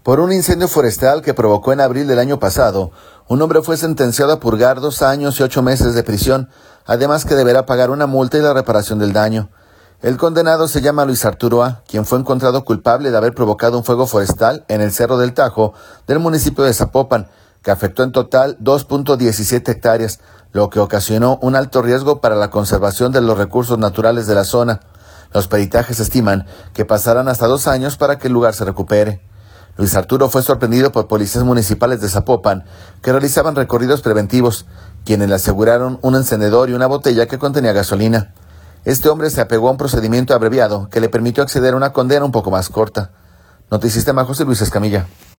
Por un incendio forestal que provocó en abril del año pasado, un hombre fue sentenciado a purgar 2 años y 8 meses de prisión, además que deberá pagar una multa y la reparación del daño. El condenado se llama Luis Arturo A., quien fue encontrado culpable de haber provocado un fuego forestal en el Cerro del Tajo del municipio de Zapopan, que afectó en total 2.17 hectáreas, lo que ocasionó un alto riesgo para la conservación de los recursos naturales de la zona. Los peritajes estiman que pasarán hasta 2 años para que el lugar se recupere. Luis Arturo fue sorprendido por policías municipales de Zapopan que realizaban recorridos preventivos, quienes le aseguraron un encendedor y una botella que contenía gasolina. Este hombre se apegó a un procedimiento abreviado que le permitió acceder a una condena un poco más corta. Noticista José Luis Escamilla.